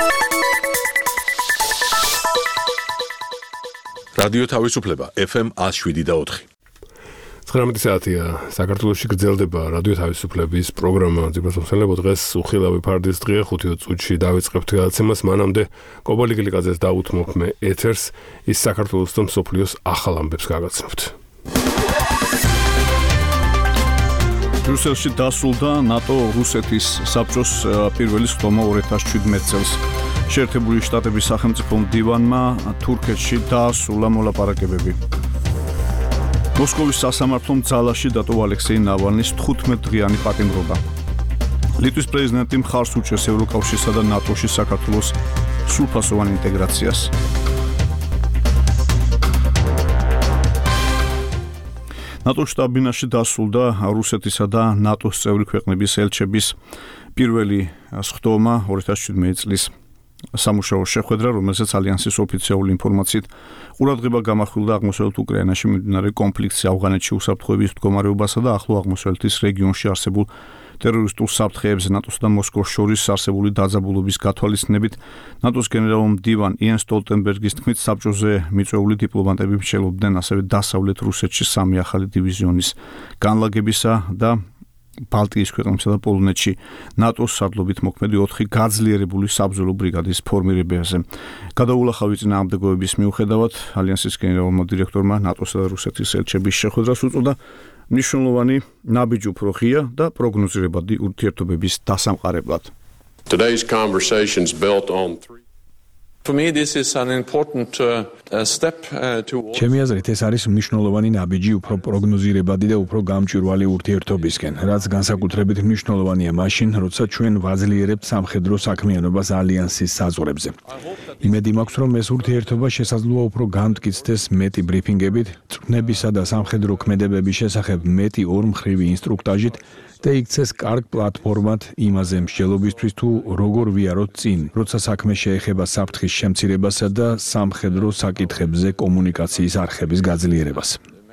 რადიო თავისუფლება FM 107.4. 19 საათია საქართველოში გრძელდება რადიო თავისუფლების პროგრამა ძიბრასმოსელებო დღეს უხილავი ფარდის დღეა 5 წუთში დავიწყებთ გადაცემას მანამდე კობალიკილიკაძეს დაუთმობ მე ეთერს ის საქართველოს და მსოფლიოს ახალ ამბებს გაგაცნობთ. ბრიუსელში დასრულდა ნატო რუსეთის საბჭოს პირველი სხდომა 2017 წელს. შეერთებული შტატების სახელმწიფო მდივანმა თურქეთში დაასრულა მოლაპარაკებები. მოსკოვის სასამართლომ ძალაში დატოვა ალექსეი ნავალნის 15-დღიანი პატიმრობა. ლიტვის პრეზიდენტი მხარს უჭერს ევროკავშირსა და ნატოში საქართველოს სრულფასოვან ინტეგრაციას. ნატოს შტაბ-ბინაში დასრულდა რუსეთისა და ნატოს წევრი ქვეყნების ელჩების პირველი სხდომა 2017 წლის. სამუშაო შეხვედრა, რომელსაც ალიანსის ოფიციალური ინფორმაციით ყურადღება გამახვილდა აღმოსავლეთ უკრაინაში მიმდინარე კონფლიქტში, ავღანეთში უსაფრთხოების მდგომარეობასა და ახლო აღმოსავლეთის რეგიონში არსებულ ტერორისტულ საფრთხეებზე ნატოს და მოსკოვს შორის არსებული დაძაბულობის გათვალისწინებით ნატოს გენერალ-მდივან იენ სტოლტენბერგის თქმით საბჭოზე მიწვეული დიპლომატები მსჯელობდნენ ასევე დასავლეთ რუსეთში 3 ახალი დივიზიონის განლაგებისა და ბალტიის ქვეყნებსა და პოლონეთში ნატოს სარდლობით მოქმედი 4 გაძლიერებული საბრძოლო ბრიგადის ფორმირებაზე. გადაულახავი წინააღმდეგობების მიუხედავად ალიანსის გენერალურმა დირექტორმა ნატოსა და რუსეთის ელჩების შეხვედრას უწოდა მნიშვნელოვანი ნაბიჯი უფრო ღია და პროგნოზირებადი ურთიერთობების დასამყარებლად. Today's conversations built on 3. For me, this is an important step towards. ჩემი აზრით ეს არის მნიშვნელოვანი ნაბიჯი უფრო პროგნოზირებადი და უფრო გამჭვირვალე ურთიერთობისკენ, რაც განსაკუთრებით მნიშვნელოვანია მაშინ, როცა ჩვენ ვაძლიერებთ სამხედრო საქმიანობას ალიანსის საზღვრებზე. იმედი მაქვს, რომ ეს ურთიერთობა შესაძლოა უფრო გამტკიცდეს მეტი ბრიფინგებით, წვნებისა და სამხედრო ქმედებების შესახებ მეტი ორმხრივი ინსტრუქტაჟით და იქცეს კარგ პლატფორმად იმაზე მსჯელობისთვის თუ როგორ ვიაროთ წინ, როცა საქმე შეეხება საფრთხის შემცირებასა და სამხედრო საკითხებზე კომუნიკაციის არხების გაძლიერებას.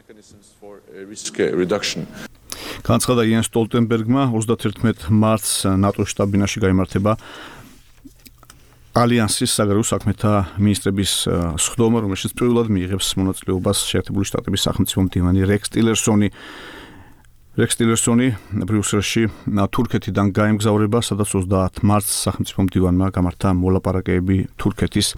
განცხადა იენ სტოლტენბერგმა 31 მარტს ნატოს შტაბ-ბინაში გაიმართება ალიანსის საგარეო საქმეთა მინისტრების სხდომა, რომელშიც პირველად მიიღებს მონაწილეობას შეერთებული შტატების სახელმწიფო მდივანი რექს ტილერსონი. რექს ტილერსონი ბრიუსელში თურქეთიდან გაემგზავრება, სადაც 30 მარტს სახელმწიფო მდივანმა გამართა მოლაპარაკებები თურქეთის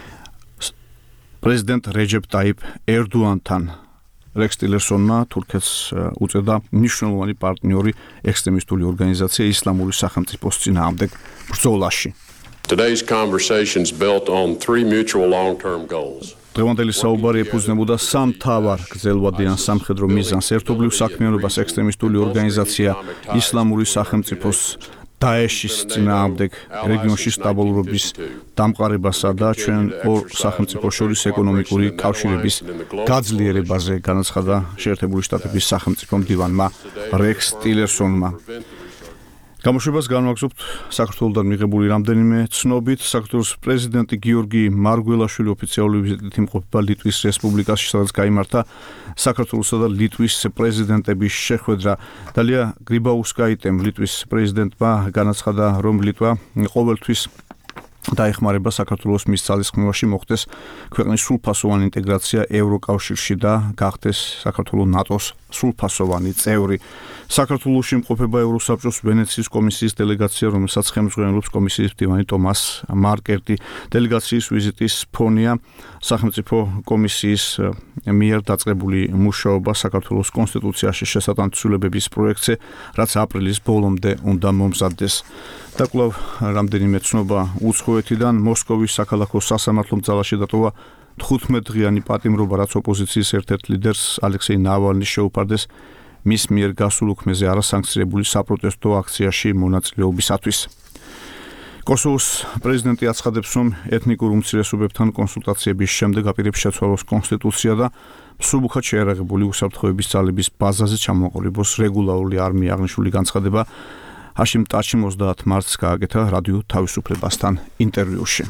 პრეზიდენტ რეჯეპ ტაიპ ერდოანთან. რექს ტილერსონმა თურქეთს უწოდა მნიშვნელოვანი პარტნიორი ექსტრემისტული ორგანიზაცია ისლამური სახელმწიფოს წინააღმდეგ ბრძოლაში. Today's conversations built on 3 mutual long-term goals. დღევანდელი საუბარი ეფუძნებოდა 3 მთავარ გრძელვადიან სამხედრო მიზანს: ერთობლივ საქმიანობას ექსტრემისტული ორგანიზაცია ისლამური სახელმწიფოს დაეშის წინააღმდეგ რეგიონში სტაბილურობის დამყარებასა და ჩვენ ორ სახელმწიფოს შორის ეკონომიკური კავშირების გაძლიერებაზე, განაცხადა შეერთებული შტატების სახელმწიფო მდივანმა რექს ტილერსონმა. გამოშვებას განვაგრძობთ საქართველოსთან მიღებული რამდენიმე ცნობით. საქართველოს პრეზიდენტი გიორგი მარგველაშვილი ოფიციალური ვიზიტით იმყოფება ლიტვის რესპუბლიკაში, სადაც გაიმართა საქართველოსა და ლიტვის პრეზიდენტების შეხვედრა. დალია გრიბაუსკაიტემ ლიტვის პრეზიდენტმა განაცხადა, რომ ლიტვა ყოველთვის დაეხმარება საქართველოს მის ძალისხმევაში მოხდეს ქვეყნის სრულფასოვანი ინტეგრაცია ევროკავშირში და გახდეს საქართველოს ნატოს სრულფასოვანი წევრი. საქართველოში იმყოფება ევროსაბჭოს ვენეციის კომისიის დელეგაცია, რომელსაც ხელმძღვანელობს კომისიის მდივანი ტომას მარკერტი. დელეგაციის ვიზიტის ფონია სახელმწიფო კომისიის მიერ დაწყებული მუშაობა საქართველოს კონსტიტუციაში შესატანცულებების პროექტზე, რაც აპრილის ბოლომდე უნდა მომზადდეს. და კვლავ რამდენიმე ცნობა უცხოეთიდან. მოსკოვის საქალაქო სასამართლომ ძალაში დატოვა 15-დღიანი პატიმრობა, რაც ოპოზიციის ერთ-ერთ ლიდერს ალექსეი ნავალნის შეუფარდეს მის მიერ გასულ უქმეზე არასანქციონირებული საპროტესტო აქციაში მონაწილეობისათვის. კოსოვოს პრეზიდენტი აცხადებს, რომ ეთნიკურ უმცირესობებთან კონსულტაციების შემდეგ აპირებს შეცვალოს კონსტიტუცია და მსუბუქად შეერაღებული უსაფრთხოების ძალების ბაზაზე ჩამოყალიბოს რეგულარული არმია. აღნიშნული განცხადება ჰაშიმ ტაჩიმ 30 მარტს გააკეთა რადიო თავისუფლებასთან ინტერვიუში.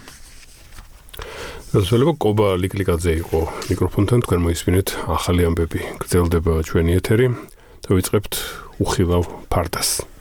გასულება კობა ლიკლიკაძე იყო მიკროფონთან, თქვენ მოისმინეთ ახალი ამბები. გრძელდება ჩვენი ეთერი და ვიწყებთ უხილავ ფარდას.